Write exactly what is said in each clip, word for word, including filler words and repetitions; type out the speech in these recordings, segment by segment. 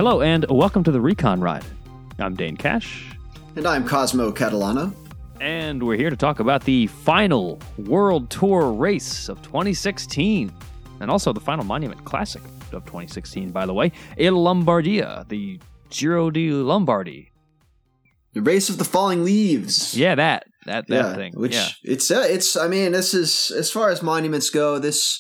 Hello and welcome to the Recon Ride. I'm Dane Cash. And I'm Cosmo Catalano. And we're here to talk about the final World Tour race of twenty sixteen. And also the final Monument Classic of twenty sixteen, by the way. Il Lombardia, the Giro di Lombardy. The race of the falling leaves. Yeah, that. That, that yeah, thing. Which yeah. it's, uh, it's, I mean, this is, as far as monuments go, this...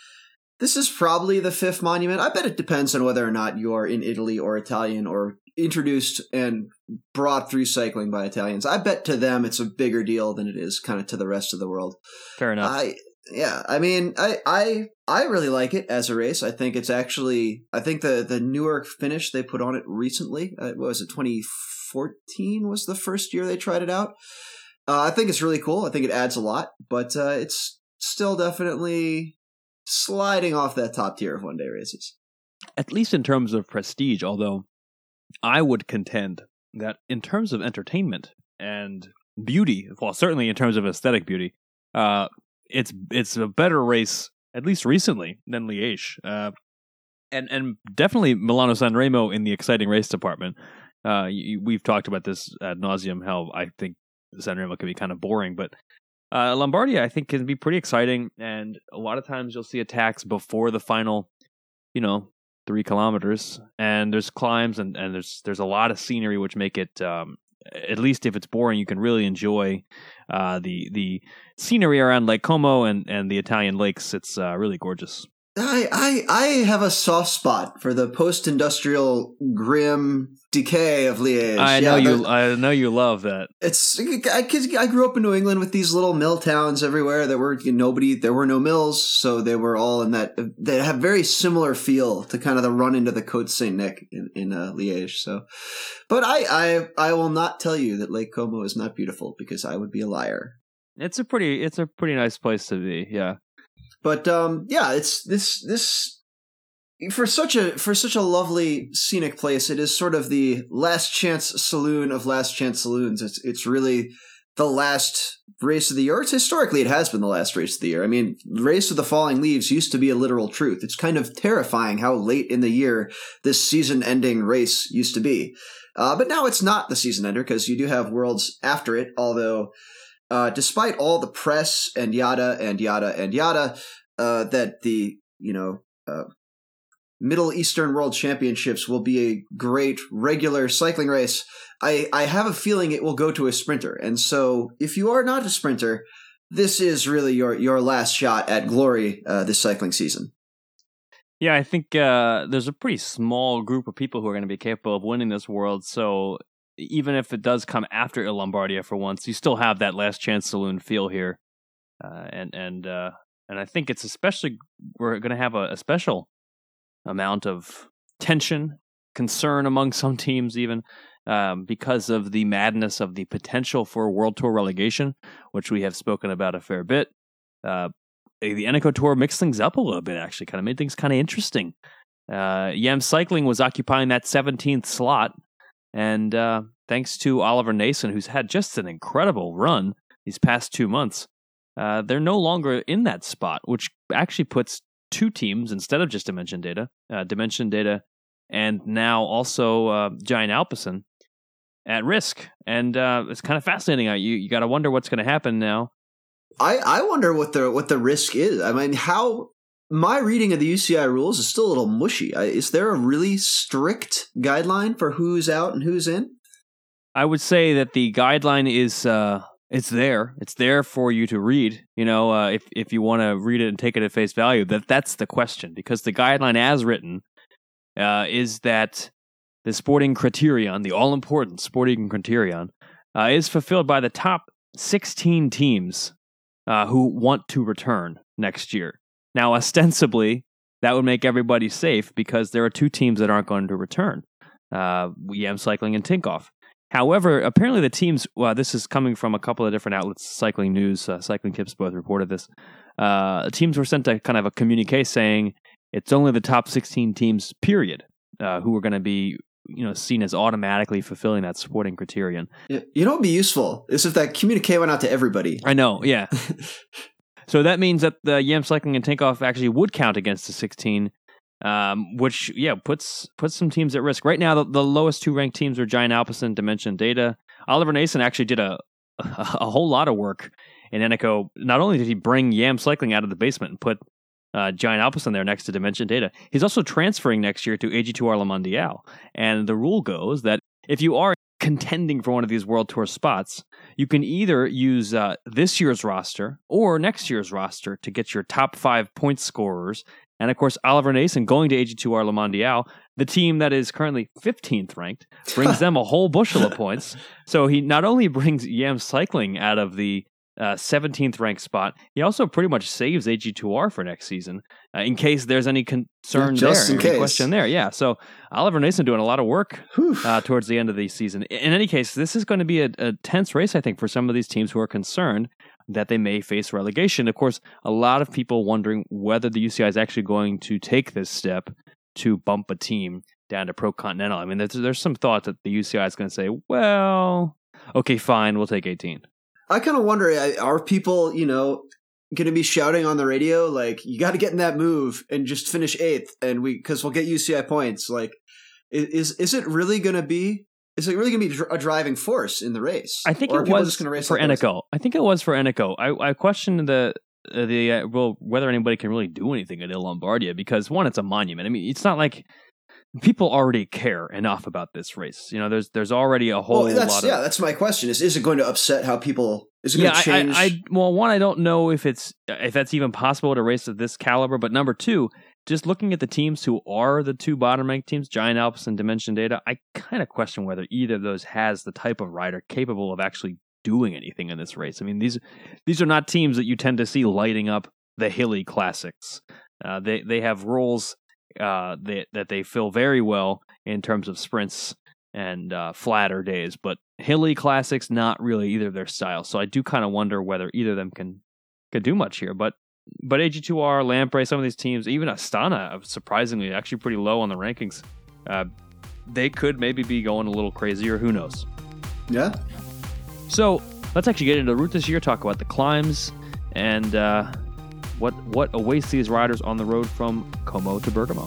This is probably the fifth monument. I bet it depends on whether or not you are in Italy or Italian or introduced and brought through cycling by Italians. I bet to them it's a bigger deal than it is kind of to the rest of the world. Fair enough. I yeah, I mean, I I I really like it as a race. I think it's actually I think the the newer finish they put on it recently. Uh, what was it? twenty fourteen was the first year they tried it out. Uh, I think it's really cool. I think it adds a lot, but uh, it's still definitely sliding off that top tier of one-day races. At least in terms of prestige, although I would contend that in terms of entertainment and beauty, well, certainly in terms of aesthetic beauty, uh, it's it's a better race, at least recently, than Liège. Uh, and, and definitely Milano Sanremo in the exciting race department. Uh, you, we've talked about this ad nauseum, how I think Sanremo can be kind of boring, but Uh, Lombardia, I think, can be pretty exciting, and a lot of times you'll see attacks before the final, you know, three kilometers, and there's climbs, and, and there's there's a lot of scenery which make it, um, at least if it's boring, you can really enjoy uh, the the scenery around Lake Como and, and the Italian lakes. It's uh, really gorgeous. I, I I have a soft spot for the post-industrial grim decay of Liège. I yeah, know you. the, I know you love that. It's I, I grew up in New England with these little mill towns everywhere. There were nobody. There were no mills, so they were all in that. They have very similar feel to kind of the run into the Côte Saint Nic in in uh, Liège. So, but I, I I will not tell you that Lake Como is not beautiful because I would be a liar. It's a pretty. It's a pretty nice place to be. Yeah. But um, yeah, it's this this for such a for such a lovely scenic place. It is sort of the last chance saloon of last chance saloons. It's it's really the last race of the year. It's historically it has been the last race of the year. I mean, Race of the Falling Leaves used to be a literal truth. It's kind of terrifying how late in the year this season-ending race used to be. Uh, but now it's not the season ender because you do have worlds after it. Although. Uh, despite all the press and yada and yada and yada, uh, that the, you know, uh, Middle Eastern World Championships will be a great regular cycling race, I, I have a feeling it will go to a sprinter. And so if you are not a sprinter, this is really your, your last shot at glory uh, this cycling season. Yeah, I think uh, there's a pretty small group of people who are going to be capable of winning this world, so even if it does come after Il Lombardia for once, you still have that last chance saloon feel here, uh, and and uh, and I think it's especially we're going to have a, a special amount of tension, concern among some teams, even um, because of the madness of the potential for World Tour relegation, which we have spoken about a fair bit. Uh, the Eneco Tour mixed things up a little bit, actually, kind of made things kind of interesting. Uh, Yam Cycling was occupying that seventeenth slot. And uh, thanks to Oliver Nason, who's had just an incredible run these past two months, uh, they're no longer in that spot, which actually puts two teams, instead of just Dimension Data, uh, Dimension Data, and now also uh, Giant Alpecin, at risk. And uh, it's kind of fascinating. You you got to wonder what's going to happen now. I, I wonder what the what the risk is. I mean, how... My reading of the U C I rules is still a little mushy. Is there a really strict guideline for who's out and who's in? I would say that the guideline is uh, it's there. It's there for you to read. You know, uh, if if you want to read it and take it at face value, that that's the question. Because the guideline, as written, uh, is that the sporting criterion, the all important sporting criterion, uh, is fulfilled by the top sixteen teams uh, who want to return next year. Now, ostensibly, that would make everybody safe because there are two teams that aren't going to return, uh, Yam Cycling and Tinkoff. However, apparently the teams, well, this is coming from a couple of different outlets, Cycling News, uh, Cycling Tips both reported this. Uh, teams were sent a kind of a communique saying it's only the top sixteen teams, period, uh, who are going to be, you know, seen as automatically fulfilling that sporting criterion. You know what would be useful is if that communique went out to everybody. I know, yeah. So that means that the Yam Cycling and Tinkoff actually would count against the sixteen, um, which yeah puts puts some teams at risk. Right now, the, the lowest two ranked teams are Giant Alpecin, Dimension Data. Oliver Nason actually did a a, a whole lot of work in Eneco. Not only did he bring Yam Cycling out of the basement and put uh, Giant Alpecin there next to Dimension Data, he's also transferring next year to A G two R Le Mondial. And the rule goes that if you are contending for one of these World Tour spots, you can either use uh, this year's roster or next year's roster to get your top five point scorers. And of course, Oliver Nason going to A G two R Le Mondial, the team that is currently fifteenth ranked, brings them a whole bushel of points. So he not only brings Yam Cycling out of the uh, seventeenth ranked spot, he also pretty much saves A G two R for next season uh, in case there's any concern yeah, just there, in any case. question there. Yeah, so Oliver Nason doing a lot of work uh, towards the end of the season. In any case, this is going to be a, a tense race, I think, for some of these teams who are concerned that they may face relegation. Of course, a lot of people wondering whether the U C I is actually going to take this step to bump a team down to Pro Continental. I mean, there's, there's some thought that the U C I is going to say, well, okay, fine, we'll take eighteen. I kind of wonder, are people, you know, going to be shouting on the radio, like, you got to get in that move and just finish eighth, and we, because we'll get U C I points. Like, is is it really going to be, is it really going to be a driving force in the race? I think or it was for like Eneco. I think it was for Eneco. I, I questioned the, uh, the uh, well, whether anybody can really do anything at Il Lombardia, because one, it's a monument. I mean, it's not like people already care enough about this race. You know, there's there's already a whole well, that's, lot of... Yeah, that's my question. Is is it going to upset how people... Is it yeah, going to change... I, I, I, well, one, I don't know if it's if that's even possible at a race of this caliber. But number two, just looking at the teams who are the two bottom-ranked teams, Giant Alpecin and Dimension Data, I kind of question whether either of those has the type of rider capable of actually doing anything in this race. I mean, these these are not teams that you tend to see lighting up the hilly classics. Uh, they, they have roles... Uh, that that they fill very well in terms of sprints and uh, flatter days, but hilly classics not really either of their styles. So I do kind of wonder whether either of them can can do much here. But but A G two R, Lamprey, some of these teams, even Astana, surprisingly actually pretty low on the rankings. Uh, they could maybe be going a little crazier. Who knows? Yeah. So let's actually get into the route this year. Talk about the climbs and. Uh, What what awaits these riders on the road from Como to Bergamo?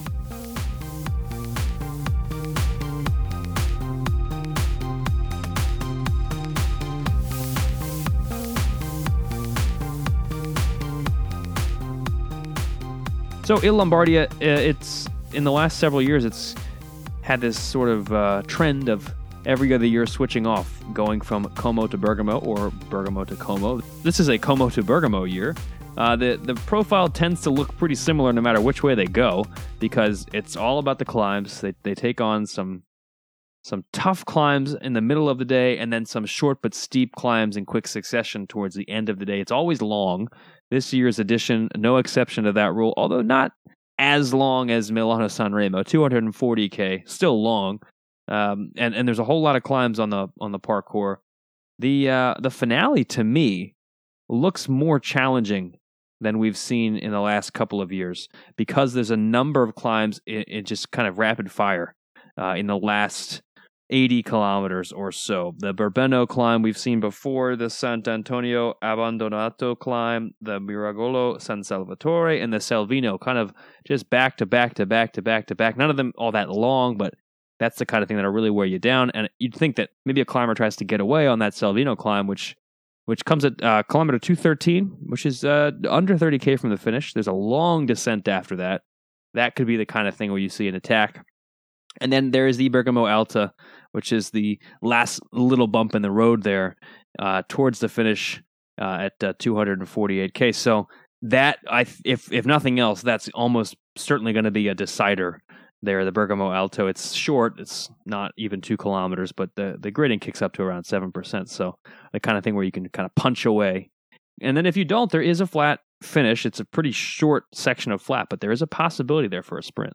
So Il Lombardia, it's in the last several years, it's had this sort of uh, trend of every other year switching off, going from Como to Bergamo or Bergamo to Como. This is a Como to Bergamo year. Uh, the, the profile tends to look pretty similar no matter which way they go, because it's all about the climbs. They they take on some some tough climbs in the middle of the day, and then some short but steep climbs in quick succession towards the end of the day. It's always long. This year's edition, no exception to that rule, although not as long as Milano Sanremo, two hundred forty K, still long. Um, and, and there's a whole lot of climbs on the on the parkour. The uh, the finale, to me, looks more challenging than we've seen in the last couple of years, because there's a number of climbs in, in just kind of rapid fire uh, in the last eighty kilometers or so. The Berbeno climb we've seen before, the Sant'Antonio Abbandonato climb, the Miragolo San Salvatore, and the Salvino, kind of just back to back to back to back to back. None of them all that long, but that's the kind of thing that'll really wear you down. And you'd think that maybe a climber tries to get away on that Salvino climb, which which comes at uh, kilometer two thirteen, which is uh, under thirty K from the finish. There's a long descent after that. That could be the kind of thing where you see an attack. And then there is the Bergamo Alta, which is the last little bump in the road there uh, towards the finish uh, at uh, two forty-eight K. So that, I, if if nothing else, that's almost certainly going to be a decider there, the Bergamo Alto. It's short. It's not even two kilometers, but the, the grading kicks up to around seven percent. So the kind of thing where you can kind of punch away. And then if you don't, there is a flat finish. It's a pretty short section of flat, but there is a possibility there for a sprint.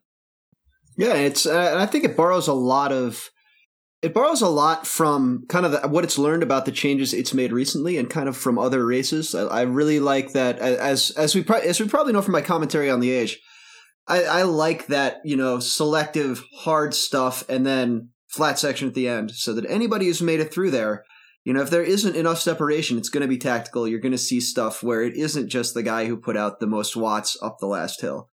Yeah, it's. Uh, and I think it borrows a lot of. It borrows a lot from kind of the, what it's learned about the changes it's made recently, and kind of from other races. I, I really like that. As as we pro- as we probably know from my commentary on the Age, I, I like that, you know, selective hard stuff and then flat section at the end, so that anybody who's made it through there, you know, if there isn't enough separation, it's going to be tactical. You're going to see stuff where it isn't just the guy who put out the most watts up the last hill.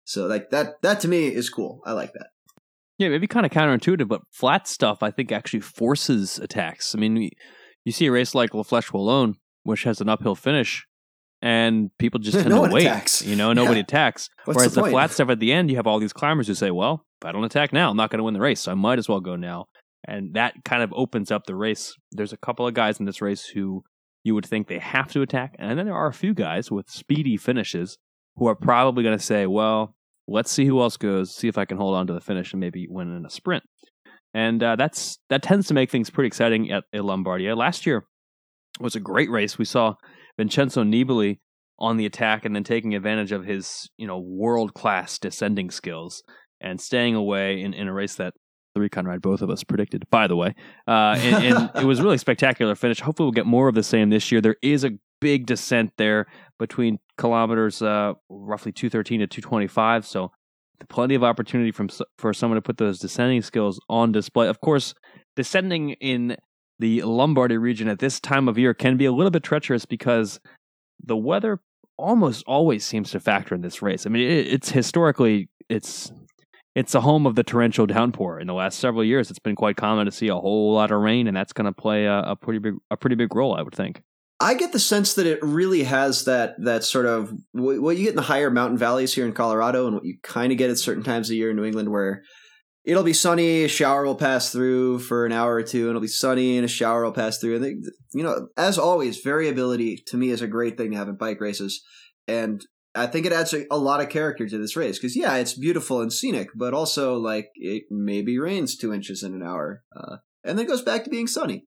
So like that, that to me is cool. I like that. Yeah, maybe kind of counterintuitive, but flat stuff I think actually forces attacks. I mean, we, you see a race like La Flèche Wallonne, which has an uphill finish, and people just tend no to wait. Attacks. You know, nobody yeah. attacks. What's Whereas the, the, the flat stuff at the end, you have all these climbers who say, well, if I don't attack now, I'm not going to win the race, so I might as well go now. And that kind of opens up the race. There's a couple of guys in this race who you would think they have to attack, and then there are a few guys with speedy finishes who are probably going to say, well, let's see who else goes, see if I can hold on to the finish and maybe win in a sprint. And uh, that's that tends to make things pretty exciting at, at Lombardia. Last year was a great race. We saw Vincenzo Nibali on the attack and then taking advantage of his, you know, world-class descending skills and staying away in, in a race that Three Conrad, both of us predicted, by the way. Uh, and, and it was a really spectacular finish. Hopefully we'll get more of the same this year. There is a big descent there between kilometers uh, roughly two thirteen to two twenty-five, so plenty of opportunity from for someone to put those descending skills on display. Of course, descending in the Lombardy region at this time of year can be a little bit treacherous because the weather almost always seems to factor in this race. I mean, it, it's historically, it's it's a home of the torrential downpour. In the last several years, it's been quite common to see a whole lot of rain, and that's going to play a, a pretty big a pretty big role, I would think. I get the sense that it really has that that sort of what you get in the higher mountain valleys here in Colorado, and what you kind of get at certain times of year in New England, where it'll be sunny, a shower will pass through for an hour or two, and it'll be sunny, and a shower will pass through. And they, you know, as always, variability to me is a great thing to have in bike races, and I think it adds a, a lot of character to this race because yeah, it's beautiful and scenic, but also like it maybe rains two inches in an hour, uh, and then goes back to being sunny.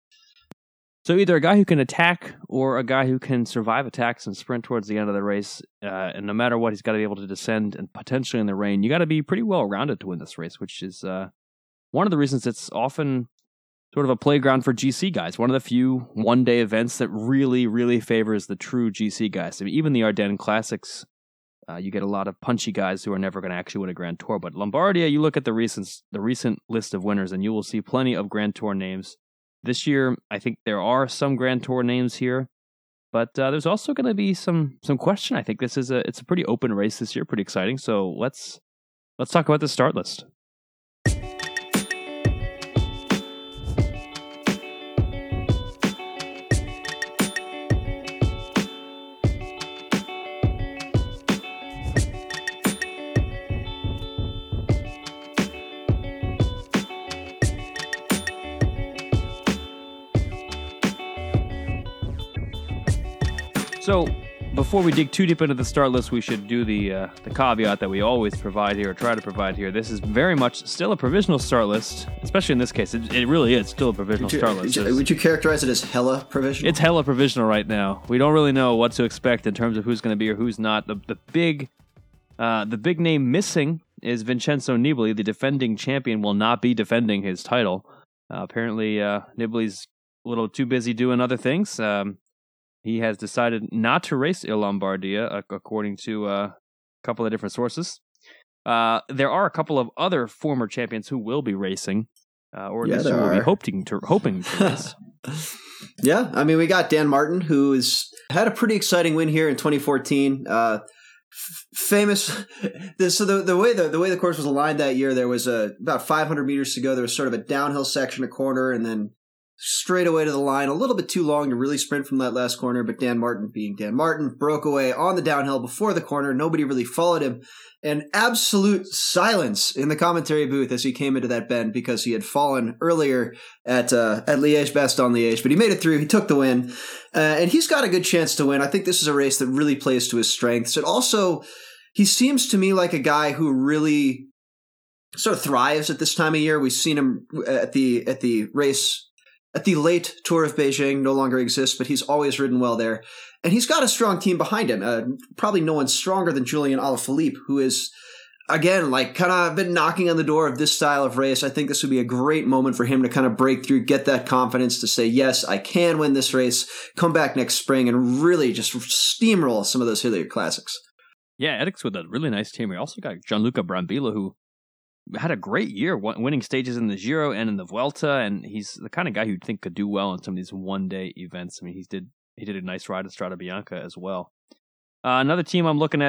So either a guy who can attack or a guy who can survive attacks and sprint towards the end of the race. Uh, and no matter what, he's got to be able to descend and potentially in the rain. You got to be pretty well rounded to win this race, which is uh, one of the reasons it's often sort of a playground for G C guys. One of the few one-day events that really, really favors the true G C guys. I mean, even the Ardennes Classics, uh, you get a lot of punchy guys who are never going to actually win a Grand Tour. But Lombardia, you look at the recent the recent list of winners, and you will see plenty of Grand Tour names. This year, I think there are some Grand Tour names here, but uh, there's also going to be some some question. I think this is a it's a pretty open race this year, pretty exciting. So let's let's talk about the start list. So, before we dig too deep into the start list, we should do the uh, the caveat that we always provide here, or try to provide here. This is very much still a provisional start list, especially in this case. It, it really is still a provisional would you, start list. Would you, would you characterize it as hella provisional? It's hella provisional right now. We don't really know what to expect in terms of who's going to be or who's not. The the big uh, the big name missing is Vincenzo Nibali. The defending champion will not be defending his title. Uh, apparently, uh, Nibali's a little too busy doing other things. Um, He has decided not to race Il Lombardia, according to uh, a couple of different sources. Uh, there are a couple of other former champions who will be racing, uh, or at yeah, least who will are. be hoping to, hoping to race. Yeah, I mean, we got Dan Martin, who's had a pretty exciting win here in twenty fourteen. Uh, f- famous. So the the way the, the way the course was aligned that year, there was a, about five hundred meters to go. There was sort of a downhill section, a corner, and then straight away to the line, a little bit too long to really sprint from that last corner, but Dan Martin, being Dan Martin, broke away on the downhill before the corner. Nobody really followed him. And absolute silence in the commentary booth as he came into that bend because he had fallen earlier at uh, at Liège-Bastogne-Liège. But he made it through. He took the win. Uh, and he's got a good chance to win. I think this is a race that really plays to his strengths. And also, he seems to me like a guy who really sort of thrives at this time of year. We've seen him at the at the race at the late Tour of Beijing, no longer exists, but he's always ridden well there. And he's got a strong team behind him. Uh, probably no one stronger than Julian Alaphilippe, who is, again, like kind of been knocking on the door of this style of race. I think this would be a great moment for him to kind of break through, get that confidence to say, yes, I can win this race, come back next spring, and really just steamroll some of those Hilliard Classics. Yeah, Edix with a really nice team. We also got Gianluca Brambilla, who had a great year, winning stages in the Giro and in the Vuelta, and he's the kind of guy you'd think could do well in some of these one-day events. I mean, he did he did a nice ride at Strada Bianca as well. Uh, another team I'm looking at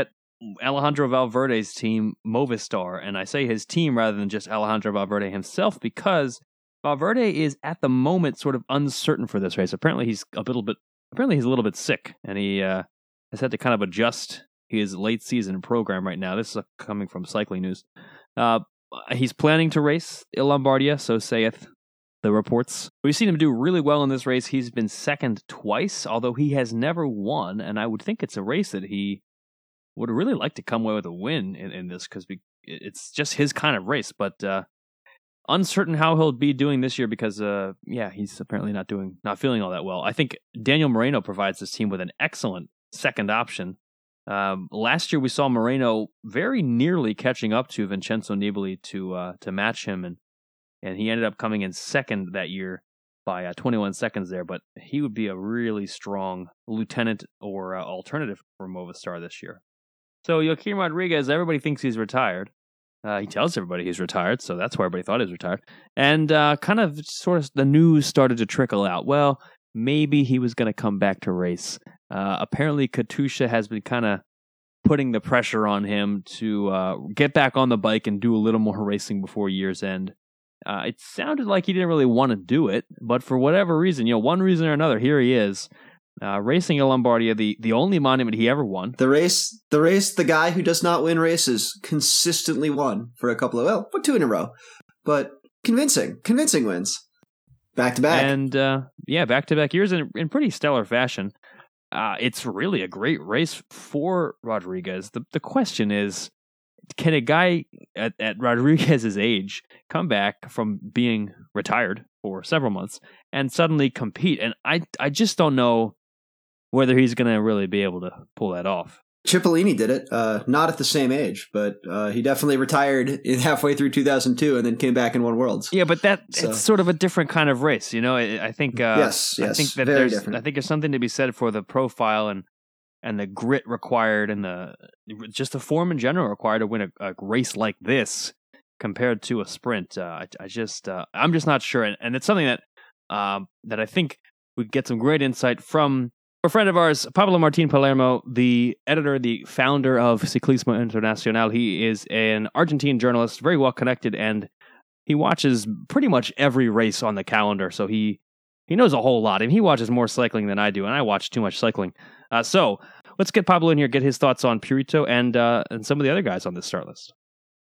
Alejandro Valverde's team, Movistar, and I say his team rather than just Alejandro Valverde himself because Valverde is at the moment sort of uncertain for this race. Apparently, he's a little bit. Apparently, he's a little bit sick, and he uh, has had to kind of adjust his late season program right now. This is coming from Cycling News. Uh, he's planning to race Il Lombardia, so saith the reports. We've seen him do really well in this race. He's been second twice, although he has never won, and I would think it's a race that he would really like to come away with a win in, in this because it's just his kind of race, but uh, uncertain how he'll be doing this year because, uh, yeah, he's apparently not doing, not feeling all that well. I think Daniel Moreno provides this team with an excellent second option. Um, last year we saw Moreno very nearly catching up to Vincenzo Nibali to uh, to match him, and and he ended up coming in second that year by uh, twenty-one seconds there, but he would be a really strong lieutenant or uh, alternative for Movistar this year. So Joaquim Rodriguez, everybody thinks he's retired. Uh, he tells everybody he's retired, so that's why everybody thought he was retired. And uh, kind of sort of the news started to trickle out. Well, maybe he was going to come back to race. Uh, apparently, Katusha has been kind of putting the pressure on him to uh, get back on the bike and do a little more racing before year's end. Uh, it sounded like he didn't really want to do it, but for whatever reason, you know, one reason or another, here he is. Uh, racing in Lombardia, the, the only monument he ever won. The race, the race, the guy who does not win races consistently won for a couple of, well, two in a row, but convincing, convincing wins. Back to back. And, uh, yeah, back to back years in, in pretty stellar fashion. Uh, it's really a great race for Rodriguez. The, the question is, can a guy at, at Rodriguez's age come back from being retired for several months and suddenly compete? And I, I just don't know whether he's going to really be able to pull that off. Cipollini did it, uh, not at the same age, but uh, he definitely retired in halfway through two thousand two and then came back and won Worlds. Yeah, but that so. It's sort of a different kind of race, you know. I, I think. Uh, yes, yes, I think that very there's. different. I think there's something to be said for the profile and and the grit required and the just the form in general required to win a, a race like this compared to a sprint. Uh, I, I just, uh, I'm just not sure, and, and it's something that um, that I think we get some great insight from a friend of ours, Pablo Martin Palermo, the editor, the founder of Ciclismo Internacional. He is an Argentine journalist, very well connected, and he watches pretty much every race on the calendar. So he he knows a whole lot, and he watches more cycling than I do, and I watch too much cycling. Uh, so let's get Pablo in here, get his thoughts on Purito and uh, and some of the other guys on this start list.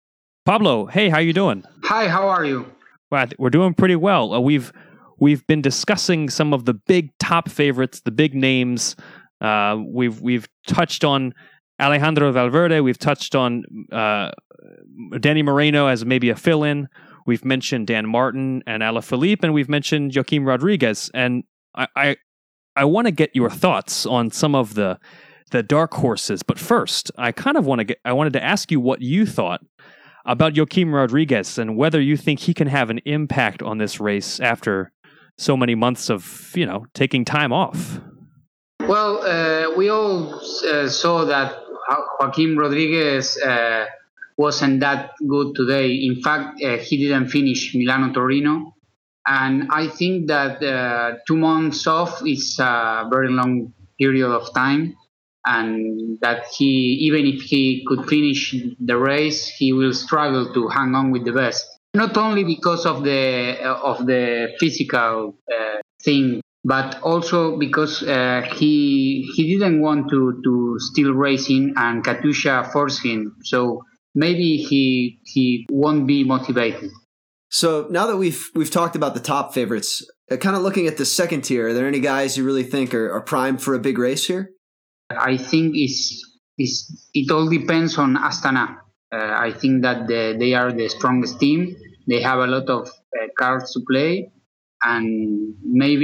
Pablo, hey, how you doing? Hi, how are you? Well, we're doing pretty well. Uh, we've we've been discussing some of the big top favorites, the big names. Uh, we've we've touched on Alejandro Valverde. We've touched on uh, Danny Moreno as maybe a fill-in. We've mentioned Dan Martin and Alaphilippe, and we've mentioned Joaquim Rodriguez. And I I, I want to get your thoughts on some of the the dark horses. But first, I kind of want to get I wanted to ask you what you thought about Joaquim Rodriguez and whether you think he can have an impact on this race after so many months of, you know, taking time off. Well, uh, we all uh, saw that Joaquim Rodriguez uh, wasn't that good today. In fact, uh, he didn't finish Milano-Torino. And I think that uh, two months off is a very long period of time. And that he, even if he could finish the race, he will struggle to hang on with the best. Not only because of the uh, of the physical uh, thing, but also because uh, he he didn't want to, to still racing, and Katusha forced him. So maybe he he won't be motivated. So now that we've we've talked about the top favorites, uh, kind of looking at the second tier, are there any guys you really think are, are primed for a big race here? I think it's, it's, it all depends on Astana. Uh, I think that the, they are the strongest team. They have a lot of uh, cards to play, and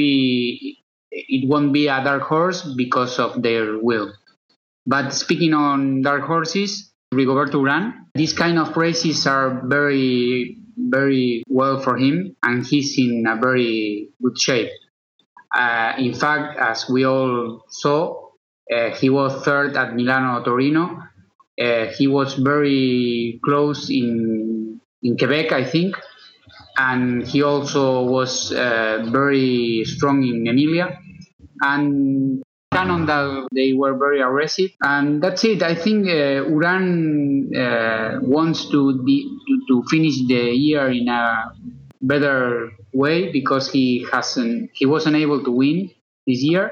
maybe it won't be a dark horse because of their will. But speaking on dark horses, Rigoberto Urán, these kind of races are very, very well for him, and he's in a very good shape. Uh, in fact, as we all saw, Uh, he was third at Milano-Torino. Uh, he was very close in in Quebec, I think, and he also was uh, very strong in Emilia. And canon that they were very aggressive, and that's it. I think uh, Uran uh, wants to, de- to to finish the year in a better way because he hasn't he wasn't able to win this year,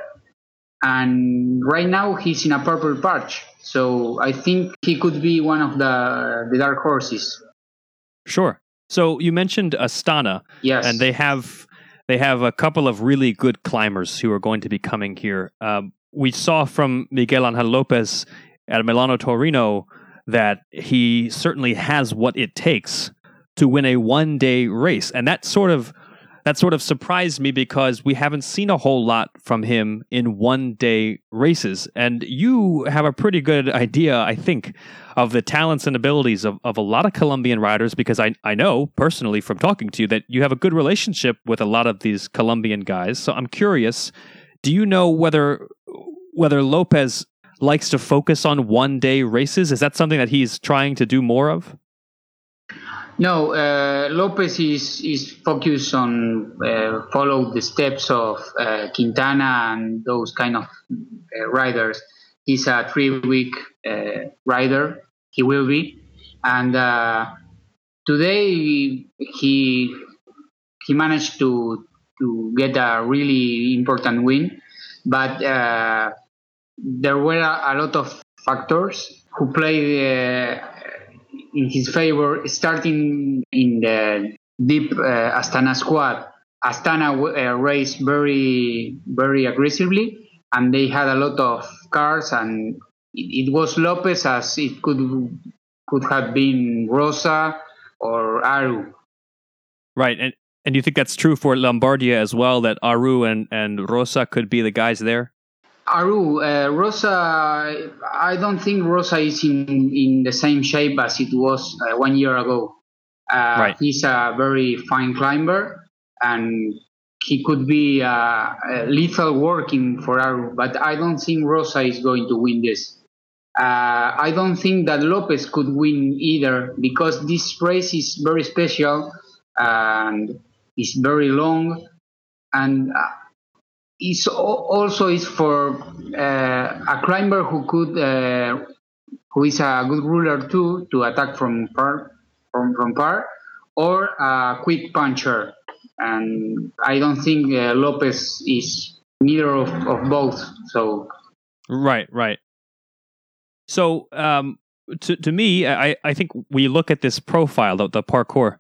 and right now he's in a purple patch. So I think he could be one of the the dark horses. Sure. So you mentioned Astana, Yes, and they have they have a couple of really good climbers who are going to be coming here. Um, we saw from Miguel Angel Lopez at Milano Torino that he certainly has what it takes to win a one-day race, and that sort of that sort of surprised me because we haven't seen a whole lot from him in one-day races. And you have a pretty good idea, I think, of the talents and abilities of, of a lot of Colombian riders, because I, I know personally from talking to you that you have a good relationship with a lot of these Colombian guys. So I'm curious, do you know whether whether Lopez likes to focus on one-day races? Is that something that he's trying to do more of? no. Uh, Lopez is is focused on uh, follow the steps of uh, Quintana and those kind of uh, riders. He's a three-week uh, rider. He will be, and uh, today he he managed to to get a really important win, but uh, there were a, a lot of factors who played uh, in his favor. Starting in the deep uh, Astana squad, Astana uh, raced very very aggressively, and they had a lot of cars, and it, it was Lopez as it could could have been Rosa or Aru. Right, and and you think that's true for Lombardia as well, that Aru and, and Rosa could be the guys there? Aru, uh, Rosa, I don't think Rosa is in, in the same shape as it was uh, one year ago. Uh, Right. He's a very fine climber, and he could be uh, uh, lethal working for Aru, but I don't think Rosa is going to win this. Uh, I don't think that Lopez could win either, because this race is very special and it's very long, and uh, it's also is for uh, a climber who could uh, who is a good ruler too, to attack from par from, from par, or a quick puncher, and I don't think uh, Lopez is neither of, of both. So Right, right. So, um, to to me, I, I think we look at this profile, the, the parkour.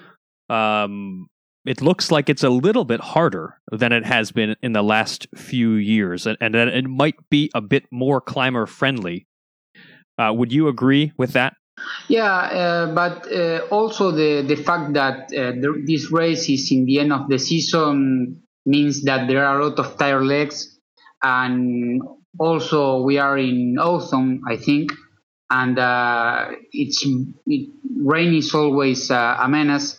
Um, it looks like it's a little bit harder than it has been in the last few years, and, and that it might be a bit more climber friendly. Uh, would you agree with that? yeah, uh, but uh, also the the fact that uh, the, this race is in the end of the season means that there are a lot of tired legs, and also we are in autumn, I think, and uh, it's it, rain is always uh, a menace,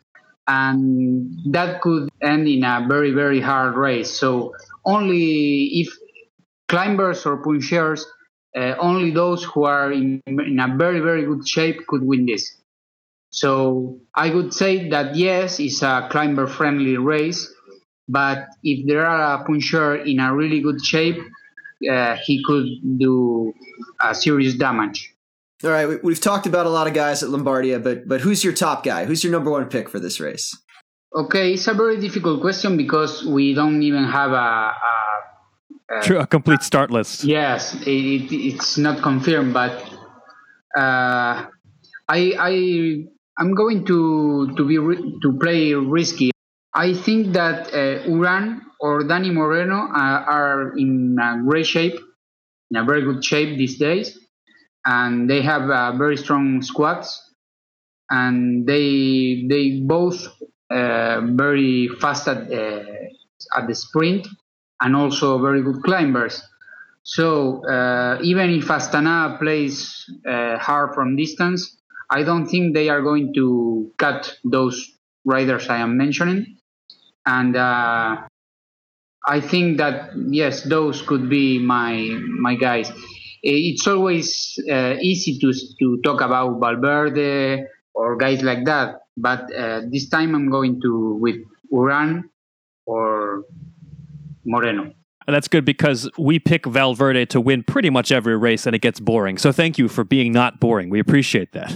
and that could end in a very very hard race. So only if climbers or punchers, uh, only those who are in, in a very very good shape could win this. So I would say that yes, it's a climber friendly race, but if there are a puncher in a really good shape, uh, he could do uh, serious damage. All right, we, we've talked about a lot of guys at Lombardia, but but who's your top guy? Who's your number one pick for this race? Okay, it's a very difficult question because we don't even have a, a True, a complete start list. yes, it, it, it's not confirmed, but uh, I I I'm going to to be ri- to play risky. I think that uh, Uran or Dani Moreno uh, are in a great shape, in a very good shape these days, and they have uh, very strong squads, and they they both uh, very fast at uh, at the sprint, and also very good climbers. So uh, even if Astana plays uh, hard from distance, I don't think they are going to cut those riders I am mentioning, and uh, I think that yes, those could be my my guys. It's always uh, easy to to talk about Valverde or guys like that, but uh, this time I'm going to with Uran or Moreno. That's good because we pick Valverde to win pretty much every race and it gets boring. So thank you for being not boring. We appreciate that.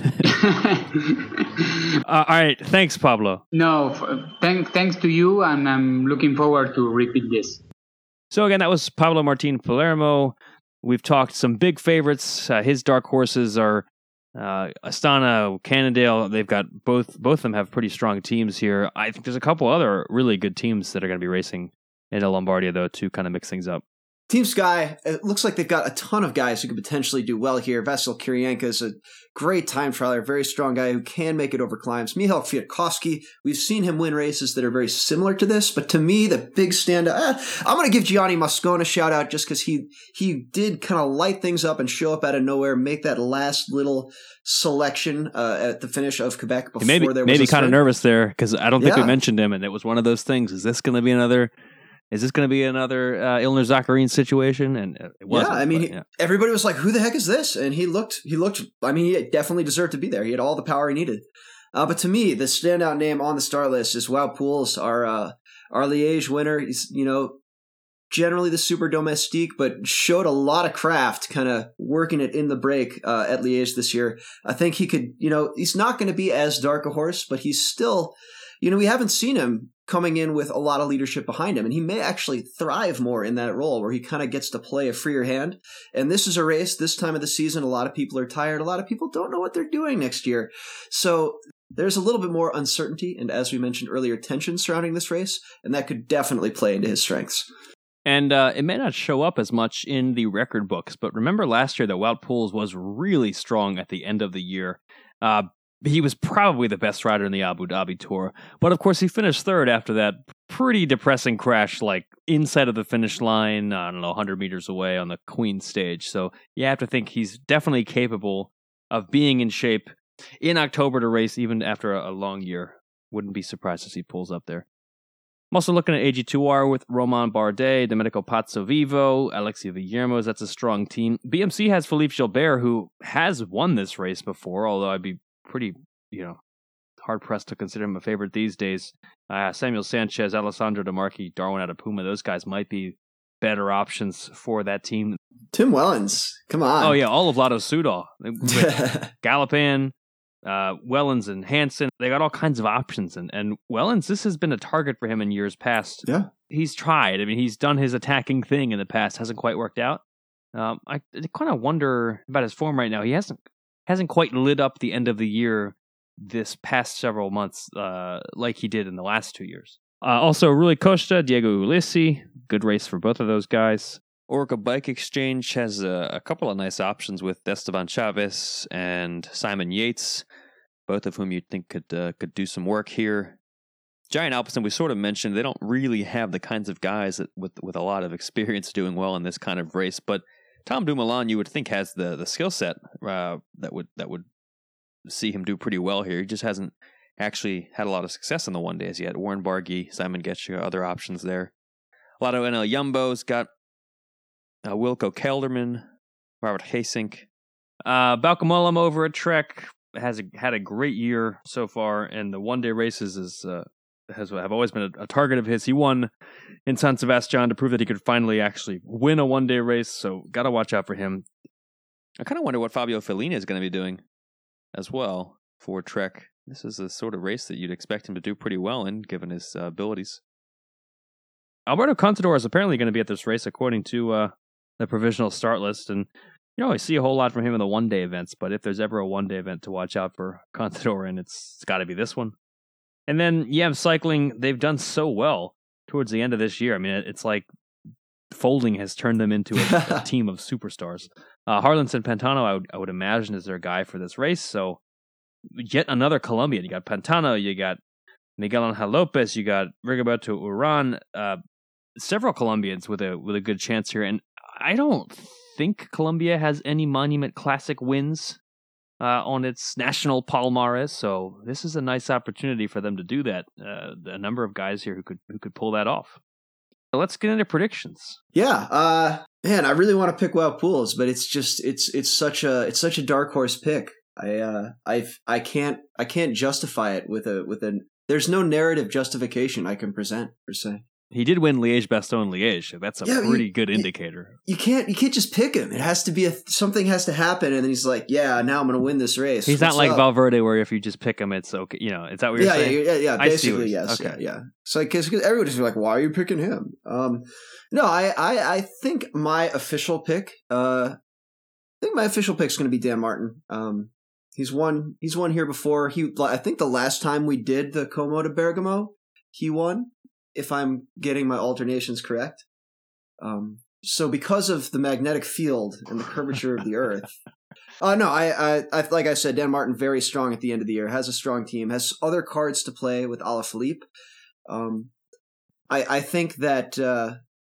uh, all right. Thanks, Pablo. No, f- thank, thanks to you. And I'm looking forward to repeat this. So again, that was Pablo Martin Palermo. We've talked some big favorites. Uh, his dark horses are uh, Astana, Cannondale. They've got both, both of them have pretty strong teams here. I think there's a couple other really good teams that are going to be racing into Lombardia, though, to kind of mix things up. Team Sky, it looks like they've got a ton of guys who could potentially do well here. Vasil Kirienka is a great time trialer, very strong guy who can make it over climbs. Michał Kwiatkowski, we've seen him win races that are very similar to this, but to me, the big standout, eh, I'm going to give Gianni Moscone a shout out just because he he did kind of light things up and show up out of nowhere, make that last little selection uh, at the finish of Quebec before maybe, there was maybe a kind of nervous there because I don't think yeah. we mentioned him, and it was one of those things. Is this going to be another? Is this going to be another uh, Ilnur Zakarin situation? And it wasn't. Yeah, I mean, but, yeah. everybody was like, "Who the heck is this?" And he looked, he looked. I mean, he definitely deserved to be there. He had all the power he needed. Uh, but to me, the standout name on the star list is Wout Poels, our uh, our Liège winner. He's, you know, generally the super domestique, but showed a lot of craft, kind of working it in the break uh, at Liège this year. I think he could, you know, he's not going to be as dark a horse, but he's still, you know, we haven't seen him coming in with a lot of leadership behind him, and he may actually thrive more in that role where he kind of gets to play a freer hand. And this is a race, this time of the season, a lot of people are tired. A lot of people don't know what they're doing next year. So there's a little bit more uncertainty and, as we mentioned earlier, tension surrounding this race, and that could definitely play into his strengths. And uh, it may not show up as much in the record books, but remember last year that Wout Poels was really strong at the end of the year. Uh, He was probably the best rider in the Abu Dhabi Tour. But of course, he finished third after that pretty depressing crash, like inside of the finish line, I don't know, one hundred meters away on the Queen stage. So you have to think he's definitely capable of being in shape in October to race, even after a, a long year. Wouldn't be surprised to see Poels up there. I'm also looking at A G two R with Romain Bardet, Domenico Pozzovivo, Alexia Villermoz. That's a strong team. B M C has Philippe Gilbert, who has won this race before, although I'd be pretty, you know, hard-pressed to consider him a favorite these days. Uh, Samuel Sanchez, Alessandro De Marchi, Darwin Adapuma, those guys might be better options for that team. Tim Wellens, come on. Oh, yeah, all of Lotto Soudal. Galopin, uh, Wellens, and Hansen. They got all kinds of options. And, and Wellens, this has been a target for him in years past. Yeah. He's tried. I mean, he's done his attacking thing in the past. Hasn't quite worked out. Um, I, I kind of wonder about his form right now. He hasn't hasn't quite lit up the end of the year this past several months uh, like he did in the last two years. Uh, also, Rui Costa, Diego Ulissi, good race for both of those guys. Orca Bike Exchange has a, a couple of nice options with Esteban Chavez and Simon Yates, both of whom you'd think could uh, could do some work here. Giant Alpecin, we sort of mentioned, they don't really have the kinds of guys that, with with a lot of experience doing well in this kind of race, but Tom Dumoulin, you would think, has the, the skill set uh, that would that would see him do pretty well here. He just hasn't actually had a lot of success in the one days yet. Warren Barguil, Simon Getchka, other options there. A lot of N L Jumbo's got uh, Wilco Kelderman, Robert Geesink. Uh, Balcamolam over at Trek has a, had a great year so far, and the one day races is uh, has have always been a, a target of his. He won in San Sebastian to prove that he could finally actually win a one day race, so got to watch out for him. I kind of wonder what Fabio Fellini is going to be doing as well for Trek. This is the sort of race that you'd expect him to do pretty well in, given his uh, abilities. Alberto Contador is apparently going to be at this race, according to uh, the provisional start list, and you know, I see a whole lot from him in the one day events, but if there's ever a one day event to watch out for Contador, and it's, it's got to be this one. And then, yeah, cycling, they've done so well towards the end of this year. I mean, it's like folding has turned them into a, a team of superstars. Uh, Harlinson Pantano, I would, I would imagine, is their guy for this race. So, yet another Colombian. You got Pantano, you got Miguel Angel Lopez, you got Rigoberto Urán, uh, several Colombians with a with a good chance here. And I don't think Colombia has any Monument Classic wins Uh, on its national palmares, so this is a nice opportunity for them to do that. Uh, a number of guys here who could who could pull that off. So let's get into predictions. Yeah, uh, man, I really want to pick Wout Poels, but it's just it's it's such a it's such a dark horse pick. I uh, I I can't I can't justify it with a with a. There's no narrative justification I can present per se. He did win Liège-Bastogne-Liège. So that's a Yeah, pretty you- good you- indicator. You can't you can't just pick him. It has to be a something has to happen, and then he's like, "Yeah, now I'm going to win this race." He's not What's like up? Valverde, where if you just pick him, it's okay. You know, is that what you're yeah, saying? yeah, yeah, yeah. I see what Basically, you're- yes. okay. Yeah, yeah. So, because everybody's like, "Why are you picking him?" Um, no, I, I, I think my official pick. Uh, I think my official pick is going to be Dan Martin. Um, he's won. He's won here before. He, I think the last time we did the Como to Bergamo, he won. If I'm getting my alternations correct. Um, so because of the magnetic field and the curvature of the Earth. Uh, no, I, I, I, like I said, Dan Martin very strong at the end of the year. Has a strong team. Has other cards to play with Alaphilippe. Um, I, I think that uh,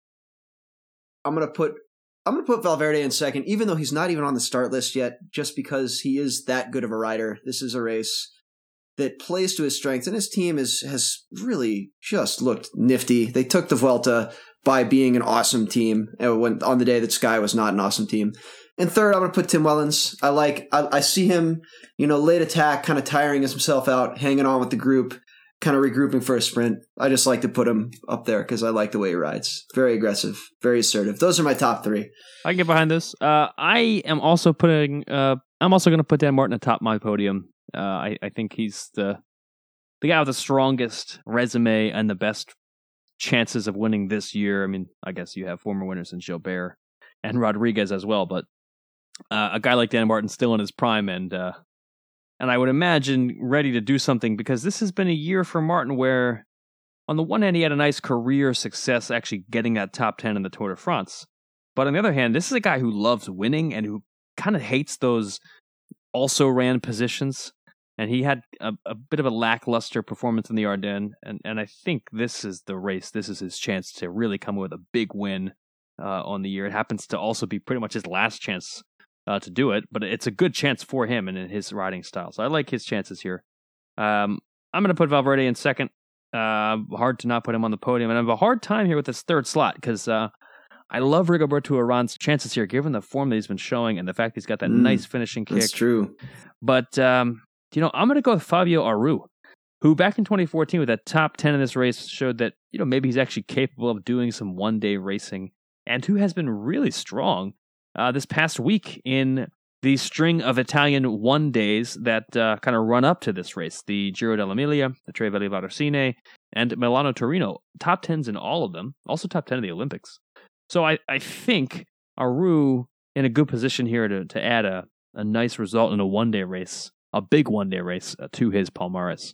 I'm gonna put I'm gonna put Valverde in second, even though he's not even on the start list yet. Just because he is that good of a rider. This is a race that plays to his strengths, and his team is has really just looked nifty. They took the Vuelta by being an awesome team when on the day that Sky was not an awesome team. And third, I'm going to put Tim Wellens. I like, I, I see him, you know, late attack, kind of tiring himself out, hanging on with the group, kind of regrouping for a sprint. I just like to put him up there because I like the way he rides. Very aggressive, very assertive. Those are my top three. I can get behind this. Uh, I am also putting. Uh, I'm also going to put Dan Martin atop my podium. Uh, I, I think he's the the guy with the strongest resume and the best chances of winning this year. I mean, I guess you have former winners in Gilbert and Rodriguez as well, but uh, a guy like Dan Martin still in his prime, and uh, and I would imagine ready to do something, because this has been a year for Martin where, on the one hand, he had a nice career success actually getting that top ten in the Tour de France, but on the other hand, this is a guy who loves winning and who kind of hates those also ran positions. And he had a, a bit of a lackluster performance in the Ardennes, and, and I think this is the race. This is his chance to really come with a big win uh, on the year. It happens to also be pretty much his last chance uh, to do it, but it's a good chance for him and in his riding style. So I like his chances here. Um, I'm going to put Valverde in second. Uh, hard to not put him on the podium, and I have a hard time here with this third slot because uh, I love Rigoberto Urán's chances here, given the form that he's been showing and the fact he's got that Mm, nice finishing kick. That's true. But um, you know, I'm going to go with Fabio Aru, who back in twenty fourteen with that top ten in this race showed that, you know, maybe he's actually capable of doing some one-day racing, and who has been really strong uh, this past week in the string of Italian one-days that uh, kind of run up to this race. The Giro dell'Emilia, the Tre Valli Varesine, and Milano-Torino. Top tens in all of them. Also top ten in the Olympics. So I, I think Aru in a good position here to, to add a, a nice result in a one-day race. A big one-day race uh, to his palmares.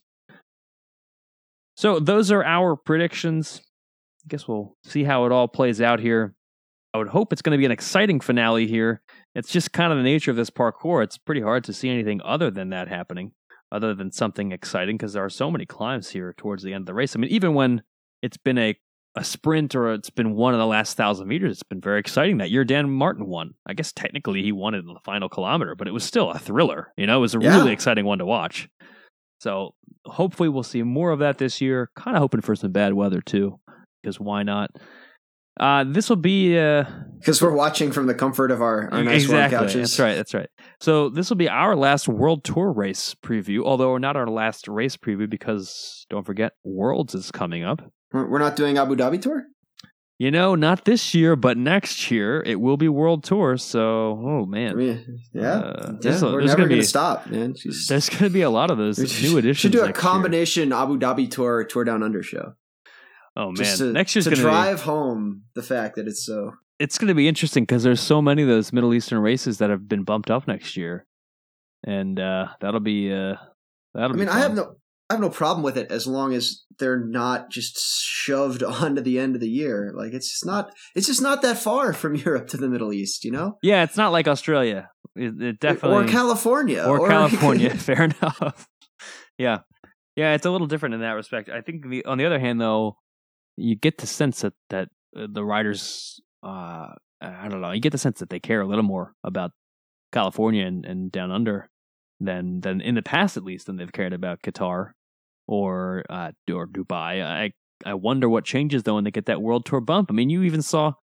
So those are our predictions. I guess we'll see how it all plays out here. I would hope it's going to be an exciting finale here. It's just kind of the nature of this parkour. It's pretty hard to see anything other than that happening, other than something exciting, because there are so many climbs here towards the end of the race. I mean, even when it's been a, a sprint or it's been one of the last thousand meters, it's been very exciting. That year, Dan Martin won. I guess technically he won in the final kilometer, but it was still a thriller. You know, it was a Yeah. really exciting one to watch. So hopefully we'll see more of that this year. Kind of hoping for some bad weather too, because why not? Uh, this will be uh, Because we're watching from the comfort of our, our nice warm exactly. couches. That's right. That's right. So this will be our last World Tour race preview, although not our last race preview, because don't forget, Worlds is coming up. We're we're not doing Abu Dhabi Tour? You know, not this year, but next year it will be World Tour. So, oh I man, mean, yeah. Uh, yeah there's a- we're there's never gonna going be- to stop, man. Jeez. there's going to be a lot of those We new additions. should do a next year. combination Abu Dhabi Tour, Tour Down Under show. Oh man, Just to, next year's to going to be drive home the fact that it's so. it's going to be interesting because there's so many of those Middle Eastern races that have been bumped up next year, and uh, that'll be uh, that'll. I be mean, I fun. have no, I have no problem with it as long as they're not just shoved onto the end of the year. Like it's just not, it's just not that far from Europe to the Middle East, you know? Yeah, it's not like Australia. It, it definitely Or California, or, California. Fair enough. Yeah, yeah, it's a little different in that respect. I think the on the other hand, though, you get the sense that that uh, the riders, uh, I don't know, you get the sense that they care a little more about California and, and down under than than in the past, at least, than they've cared about Qatar or uh, or Dubai. I I wonder what changes though when they get that World Tour bump. I mean, you even saw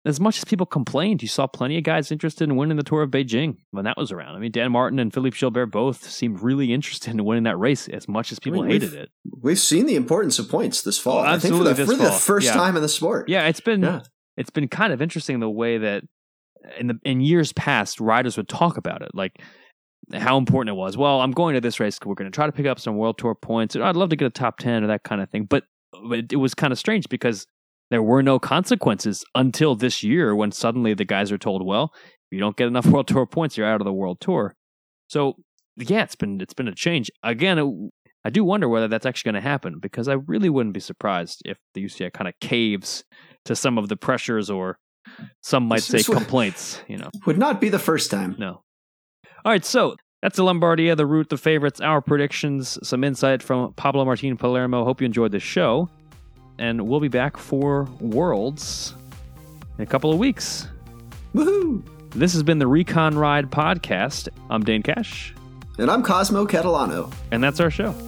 as much as people complained, you saw plenty of guys interested in winning the Tour of Beijing when that was around. I mean, Dan Martin and Philippe Gilbert both seemed really interested in winning that race as much as people I mean, hated we've, it. We've seen the importance of points this fall. Oh, absolutely, I think for the, this for fall. the first yeah. time in the sport. Yeah, it's been yeah. it's been kind of interesting the way that in the in years past, riders would talk about it, like how important it was. Well, I'm going to this race. We're going to try to pick up some World Tour points. I'd love to get a top ten or that kind of thing. But, but it was kind of strange because there were no consequences until this year when suddenly the guys are told, well, if you don't get enough World Tour points, you're out of the World Tour. So, yeah, it's been it's been a change. Again, it, I do wonder whether that's actually going to happen because I really wouldn't be surprised if the U C I kind of caves to some of the pressures or some might say complaints. You know, would not be the first time. No. All right, so that's the Lombardia, the route, the favorites, our predictions, some insight from Pablo Martin Palermo. Hope you enjoyed the show. And we'll be back for Worlds in a couple of weeks. Woohoo! This has been the Recon Ride podcast. I'm Dane Cash. And I'm Cosmo Catalano. And that's our show.